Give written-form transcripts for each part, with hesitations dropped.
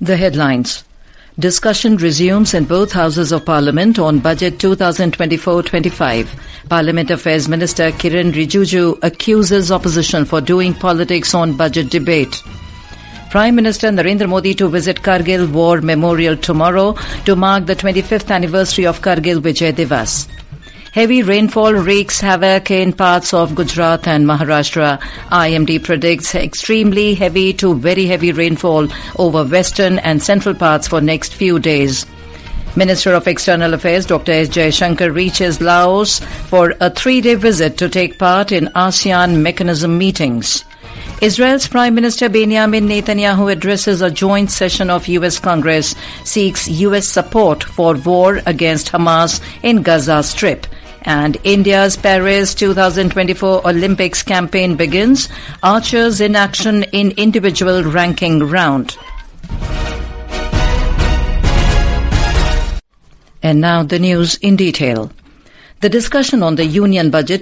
The headlines. Discussion resumes in both Houses of Parliament on Budget 2024-25. Parliament Affairs Minister Kiren Rijiju accuses opposition for doing politics on budget debate. Prime Minister Narendra Modi to visit Kargil War Memorial tomorrow to mark the 25th anniversary of Kargil Vijay Divas. Heavy rainfall wreaks havoc in parts of Gujarat and Maharashtra. IMD predicts extremely heavy to very heavy rainfall over western and central parts for next few days. Minister of External Affairs Dr. S. Jaishankar reaches Laos for a 3-day visit to take part in ASEAN mechanism meetings. Israel's Prime Minister Benjamin Netanyahu addresses a joint session of U.S. Congress, seeks U.S. support for war against Hamas in Gaza Strip. And India's Paris 2024 Olympics campaign begins. Archers in action in individual ranking round. And now the news in detail. The discussion on the Union Budget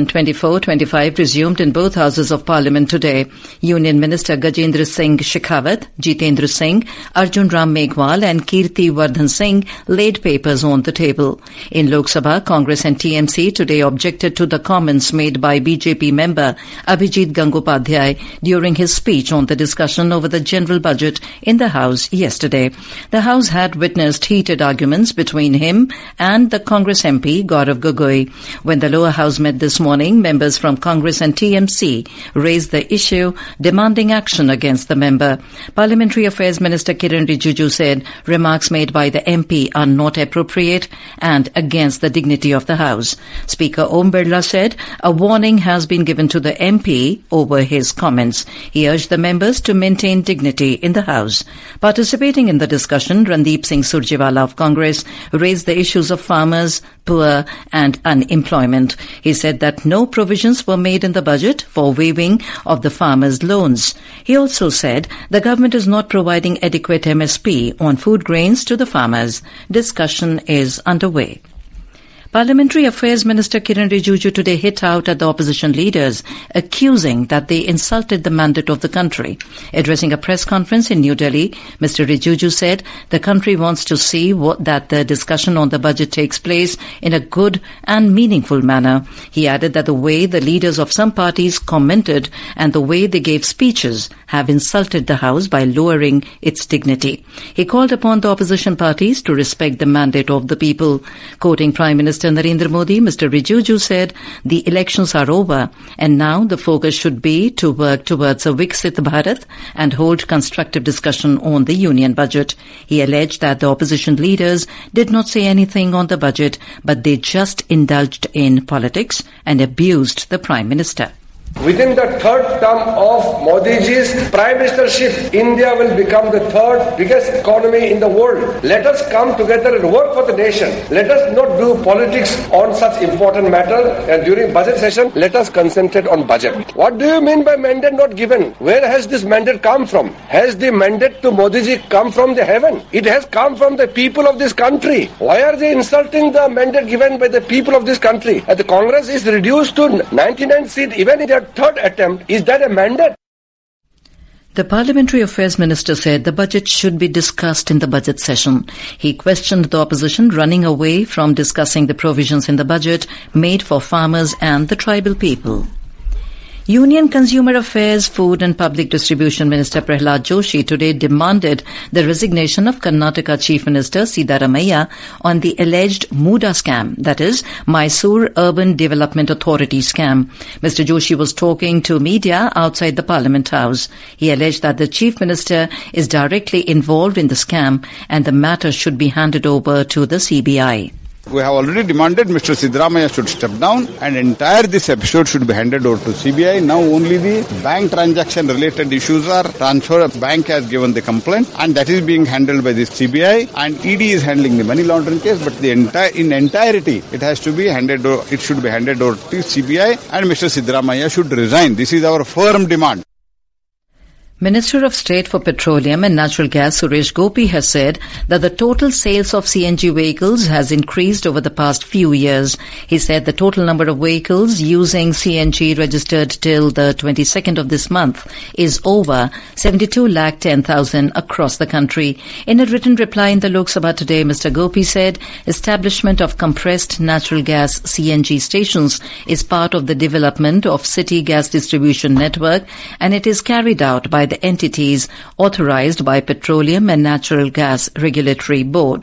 2024-25 resumed in both Houses of Parliament today. Union Minister Gajendra Singh Shekhawat, Jitendra Singh, Arjun Ram Meghwal and Kirti Vardhan Singh laid papers on the table. In Lok Sabha, Congress and TMC today objected to the comments made by BJP member Abhijit Gangopadhyay during his speech on the discussion over the general budget in the House yesterday. The House had witnessed heated arguments between him and the Congress MP Gaurav Gogoi. When the lower house met this morning, members from Congress and TMC raised the issue, demanding action against the member. Parliamentary Affairs Minister Kiren Rijiju said remarks made by the MP are not appropriate and against the dignity of the House. Speaker Om Birla said a warning has been given to the MP over his comments. He urged the members to maintain dignity in the House. Participating in the discussion, Randeep Singh Surjewala of Congress raised the issues of farmers, poor and unemployment. He said that no provisions were made in the budget for waiving of the farmers' loans. He also said the government is not providing adequate MSP on food grains to the farmers. Discussion is underway. Parliamentary Affairs Minister Kiren Rijiju today hit out at the opposition leaders, accusing that they insulted the mandate of the country. Addressing a press conference in New Delhi, Mr. Rijiju said the country wants to see that the discussion on the budget takes place in a good and meaningful manner. He added that the way the leaders of some parties commented and the way they gave speeches have insulted the House by lowering its dignity. He called upon the opposition parties to respect the mandate of the people. Quoting Prime Minister Narendra Modi, Mr. Rijiju said the elections are over and now the focus should be to work towards a Viksit Bharat and hold constructive discussion on the union budget. He alleged that the opposition leaders did not say anything on the budget, but they just indulged in politics and abused the Prime Minister. Within the third term of Modiji's prime ministership, India will become the third biggest economy in the world. Let us come together and work for the nation. Let us not do politics on such important matters. And during budget session, let us concentrate on budget. What do you mean by mandate not given? Where has this mandate come from? Has the mandate to Modiji come from the heaven? It has come from the people of this country. Why are they insulting the mandate given by the people of this country? And the Congress is reduced to 99 seats even in their third attempt. Is that a mandate? The Parliamentary Affairs Minister said the budget should be discussed in the budget session. He questioned the opposition running away from discussing the provisions in the budget made for farmers and the tribal people. Union Consumer Affairs, Food and Public Distribution Minister Prahlad Joshi today demanded the resignation of Karnataka Chief Minister Siddaramaiah on the alleged MUDA scam, that is, Mysore Urban Development Authority scam. Mr. Joshi was talking to media outside the Parliament House. He alleged that the Chief Minister is directly involved in the scam and the matter should be handed over to the CBI. We have already demanded Mr. Siddaramaiah should step down and entire this episode should be handed over to CBI. Now only the bank transaction related issues are transferred. The bank has given the complaint and that is being handled by the CBI and ED is handling the money laundering case, but the in entirety it has to be handed over, it should be handed over to CBI and Mr. Siddaramaiah should resign. This is our firm demand. Minister of State for Petroleum and Natural Gas Suresh Gopi has said that the total sales of CNG vehicles has increased over the past few years. He said the total number of vehicles using CNG registered till the 22nd of this month is over 72,10,000 across the country. In a written reply in the Lok Sabha today, Mr. Gopi said establishment of compressed natural gas CNG stations is part of the development of city gas distribution network, and it is carried out by the entities authorized by Petroleum and Natural Gas Regulatory Board.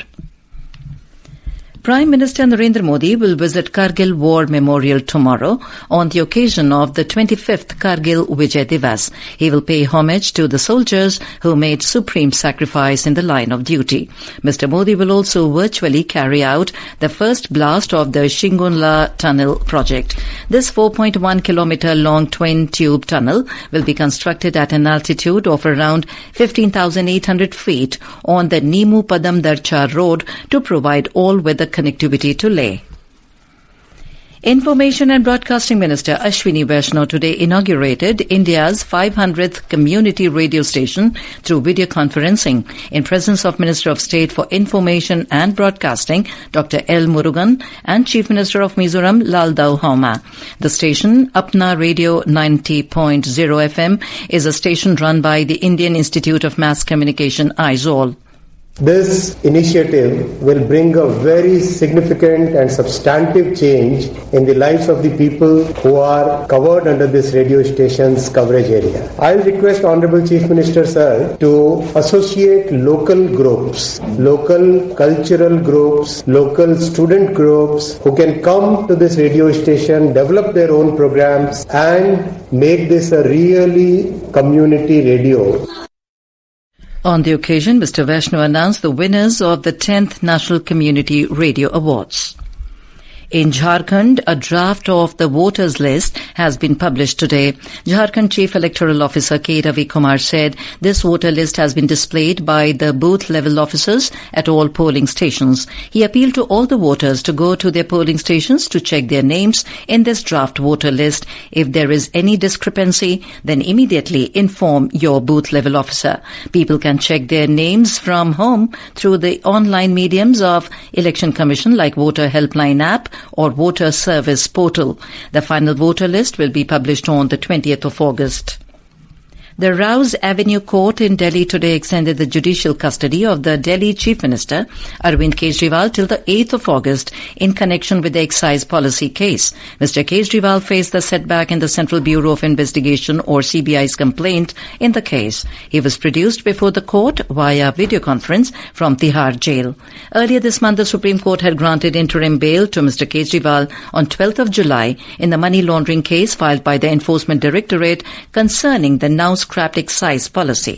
Prime Minister Narendra Modi will visit Kargil War Memorial tomorrow on the occasion of the 25th Kargil Vijay Divas. He will pay homage to the soldiers who made supreme sacrifice in the line of duty. Mr. Modi will also virtually carry out the first blast of the Shingunla Tunnel project. This 4.1-kilometer long twin-tube tunnel will be constructed at an altitude of around 15,800 feet on the Nimu Padam Darcha road to provide all-weather connectivity to Leh. Information and Broadcasting Minister Ashwini Vaishnaw today inaugurated India's 500th community radio station through video conferencing in presence of Minister of State for Information and Broadcasting Dr. L. Murugan and Chief Minister of Mizoram Laldau Homa. The station, Apna Radio 90.0 FM, is a station run by the Indian Institute of Mass Communication, Aizawl. This initiative will bring a very significant and substantive change in the lives of the people who are covered under this radio station's coverage area. I will request Honorable Chief Minister, sir, to associate local groups, local cultural groups, local student groups who can come to this radio station, develop their own programs and make this a really community radio. On the occasion, Mr. Vaishnaw announced the winners of the 10th National Community Radio Awards. In Jharkhand, a draft of the voters list has been published today. Jharkhand Chief Electoral Officer K. Ravi Kumar said this voter list has been displayed by the booth-level officers at all polling stations. He appealed to all the voters to go to their polling stations to check their names in this draft voter list. If there is any discrepancy, then immediately inform your booth-level officer. People can check their names from home through the online mediums of Election Commission like Voter Helpline app or Voter Service Portal. The final voter list will be published on the 20th of August. The Rouse Avenue Court in Delhi today extended the judicial custody of the Delhi Chief Minister, Arvind Kejriwal, till the 8th of August in connection with the excise policy case. Mr. Kejriwal faced the setback in the Central Bureau of Investigation or CBI's complaint in the case. He was produced before the court via video conference from Tihar jail. Earlier this month, the Supreme Court had granted interim bail to Mr. Kejriwal on 12th of July in the money laundering case filed by the Enforcement Directorate concerning the now scrapped excise policy.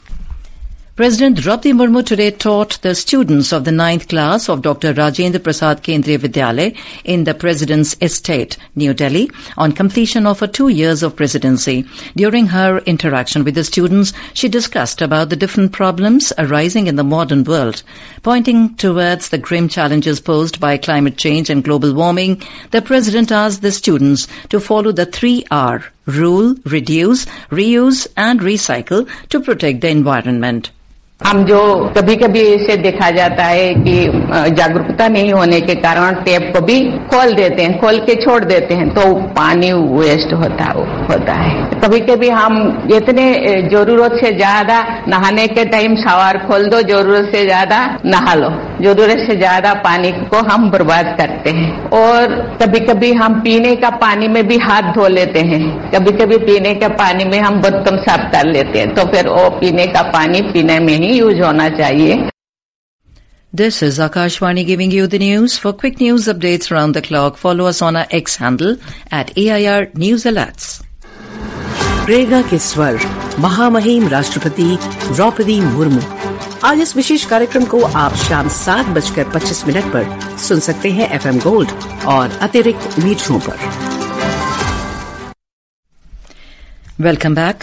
President Draupadi Murmu today taught the students of the 9th class of Dr. Rajendra Prasad Kendriya Vidyalaya in the President's Estate, New Delhi, on completion of her 2 years of presidency. During her interaction with the students, she discussed about the different problems arising in the modern world. Pointing towards the grim challenges posed by climate change and global warming, the President asked the students to follow the 3R: rule, reduce, reuse and recycle to protect the environment. हम जो कभी कभी इसे देखा जाता है कि जागरूकता नहीं होने के कारण टैप को भी खोल देते हैं, खोल के छोड़ देते हैं, तो पानी वेस्ट होता है। कभी कभी हम इतने जरूरत से ज्यादा नहाने के टाइम शावर खोल दो, जरूरत से ज्यादा नहा लो, जरूरत से ज्यादा पानी को हम बर्बाद करते हैं। और कभी कभी हम पीने का पानी में भी हाथ धो लेते हैं, कभी कभी पीने का पानी में हम बर्तन साफ कर लेते हैं, तो फिर वो पीने का पानी पीने में यूज होना चाहिए। This is Akashvani giving you the news. For quick news updates around the clock, follow us on our X handle at AIR News Alerts. प्रेरणा के स्वर महामहिम राष्ट्रपति द्रौपदी मुर्मू। आज इस विशेष कार्यक्रम को आप शाम 7:25 पर सुन सकते हैं FM गोल्ड और अतिरिक्त मीटरों पर। Welcome back.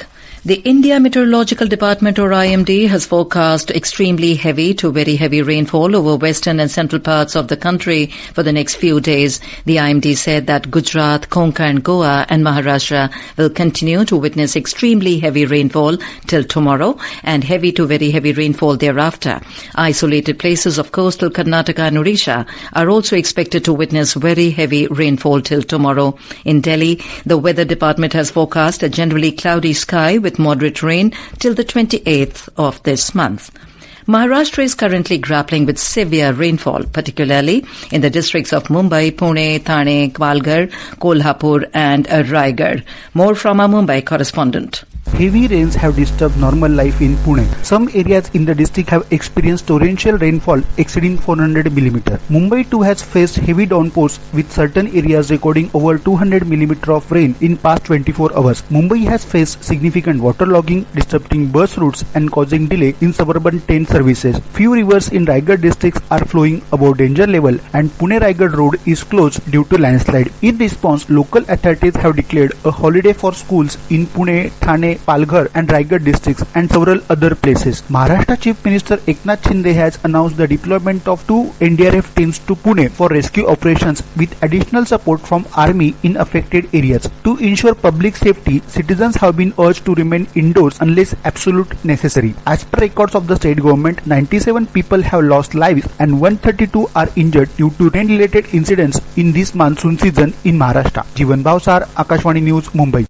The India Meteorological Department, or IMD, has forecast extremely heavy to very heavy rainfall over western and central parts of the country for the next few days. The IMD said that Gujarat, Konkan, Goa and Maharashtra will continue to witness extremely heavy rainfall till tomorrow and heavy to very heavy rainfall thereafter. Isolated places of coastal Karnataka and Odisha are also expected to witness very heavy rainfall till tomorrow. In Delhi, the Weather Department has forecast a generally cloudy sky with moderate rain till the 28th of this month. Maharashtra is currently grappling with severe rainfall, particularly in the districts of Mumbai, Pune, Thane, Palghar, Kolhapur and Raigad. More from our Mumbai correspondent. Heavy rains have disturbed normal life in Pune. Some areas in the district have experienced torrential rainfall exceeding 400 mm. Mumbai too has faced heavy downpours, with certain areas recording over 200 mm of rain in past 24 hours. Mumbai has faced significant waterlogging, disrupting bus routes and causing delay in suburban train services. Few rivers in Raigad districts are flowing above danger level, and Pune-Raigad road is closed due to landslide. In response, local authorities have declared a holiday for schools in Pune, Thane, Palghar and Raigad districts and several other places. Maharashtra Chief Minister Eknath Shinde has announced the deployment of 2 NDRF teams to Pune for rescue operations with additional support from Army in affected areas. To ensure public safety, citizens have been urged to remain indoors unless absolute necessary. As per records of the state government, 97 people have lost lives and 132 are injured due to rain-related incidents in this monsoon season in Maharashtra. Jeevan Bhavsar, Akashvani News, Mumbai.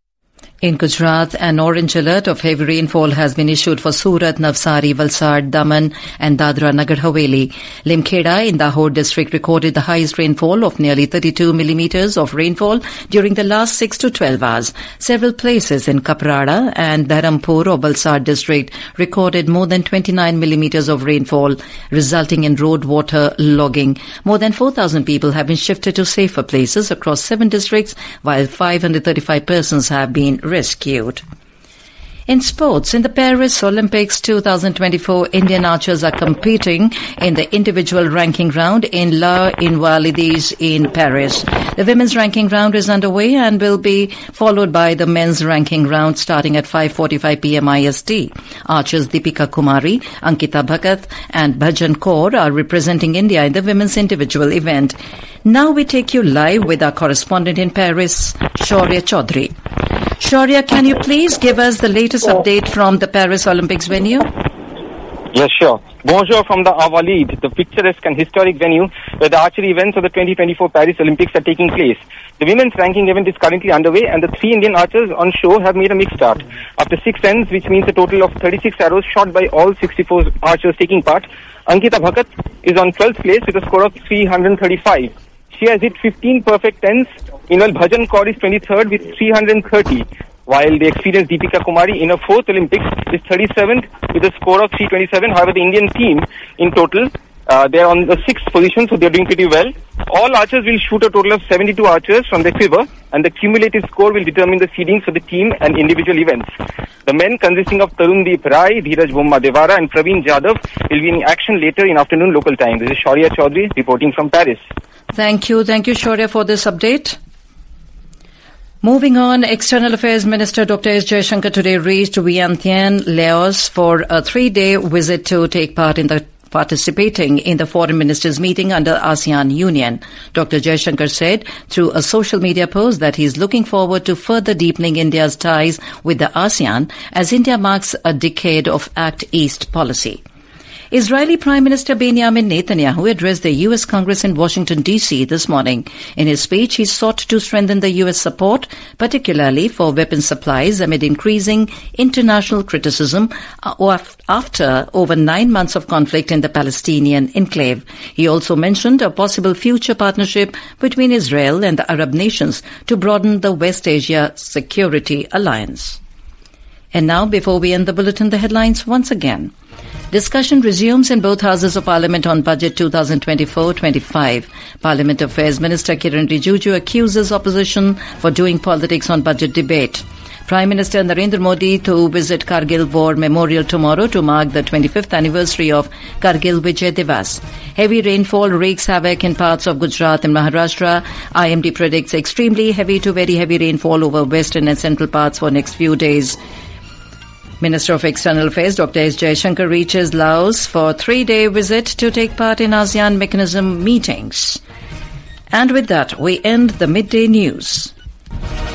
In Gujarat, an orange alert of heavy rainfall has been issued for Surat, Navsari, Valsad, Daman and Dadra Nagar Haveli. Limkheda in Dahod district recorded the highest rainfall of nearly 32 millimeters of rainfall during the last 6 to 12 hours. Several places in Kaprada and Dharampur of Valsad district recorded more than 29 millimeters of rainfall, resulting in road water logging. More than 4,000 people have been shifted to safer places across 7 districts, while 535 persons have been rescued. In sports, in the Paris Olympics 2024, Indian archers are competing in the individual ranking round in Les Invalides in Paris. The women's ranking round is underway and will be followed by the men's ranking round starting at 5:45 p.m. IST. Archers Deepika Kumari, Ankita Bhagat and Bhajan Kaur are representing India in the women's individual event. Now we take you live with our correspondent in Paris, Shaurya Chaudhary. Shaurya, can you please give us the latest update from the Paris Olympics venue? Yes, sure. Bonjour from the Invalides, the picturesque and historic venue where the archery events of the 2024 Paris Olympics are taking place. The women's ranking event is currently underway and the 3 Indian archers on show have made a mixed start. After 6 ends, which means a total of 36 arrows shot by all 64 archers taking part, Ankita Bhagat is on 12th place with a score of 335. She has hit 15 perfect ends. Meanwhile, Bhajan Kaur is 23rd with 330. While the experienced Deepika Kumari in her 4th Olympics is 37th with a score of 327. However, the Indian team in total, they're on the 6th position, so they're doing pretty well. All archers will shoot a total of 72 archers from the quiver, and the cumulative score will determine the seedings for the team and individual events. The men, consisting of Tarundeep Rai, Dheeraj Bomma Devara and Praveen Jadhav, will be in action later in afternoon local time. This is Shaurya Chaudhary reporting from Paris. Thank you, Shaurya, for this update. Moving on, External Affairs Minister Dr. S. Jaishankar today reached Vientiane, Laos for a 3-day visit to take part in participating in the foreign ministers meeting under ASEAN Union. Dr. Jaishankar said through a social media post that he is looking forward to further deepening India's ties with the ASEAN as India marks a decade of Act East policy. Israeli Prime Minister Benjamin Netanyahu addressed the U.S. Congress in Washington, D.C. this morning. In his speech, he sought to strengthen the U.S. support, particularly for weapons supplies, amid increasing international criticism after over 9 months of conflict in the Palestinian enclave. He also mentioned a possible future partnership between Israel and the Arab nations to broaden the West Asia Security Alliance. And now, before we end the bulletin, the headlines once again. Discussion resumes in both houses of Parliament on Budget 2024-25. Parliament Affairs Minister Kiran Rijiju accuses opposition for doing politics on budget debate. Prime Minister Narendra Modi to visit Kargil War Memorial tomorrow to mark the 25th anniversary of Kargil Vijay Divas. Heavy rainfall wreaks havoc in parts of Gujarat and Maharashtra. IMD predicts extremely heavy to very heavy rainfall over western and central parts for next few days. Minister of External Affairs Dr. S. Jaishankar reaches Laos for a 3-day visit to take part in ASEAN mechanism meetings. And with that, we end the midday news.